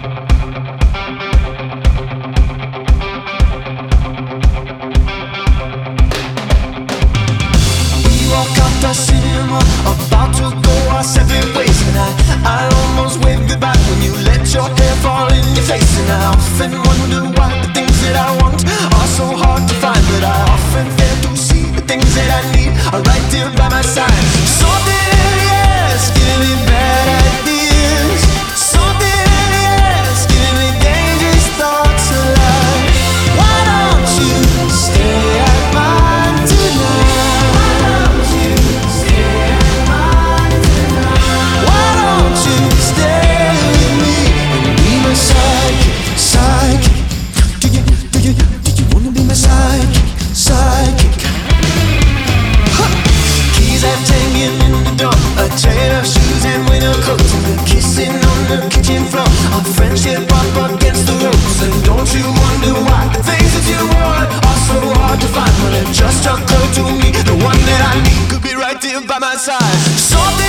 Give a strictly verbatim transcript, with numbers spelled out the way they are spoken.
Cinema, about to go our separate ways, and I, I almost waved goodbye when you let your hair fall in your face. And I often wonder why the things that I want are so hard to find, but I often fail to see the things that I need are right there by my side. Something, yes, giving me bad ideas. Something, yes, giving me dangerous thoughts alive. Why don't you stay at mine tonight? A chain of shoes and winter coats, and we're kissing on the kitchen floor. Our friendship up against the ropes. And don't you wonder why the things that you want are so hard to find? Well, it just occurred to me the one that I need could be right there by my side. Something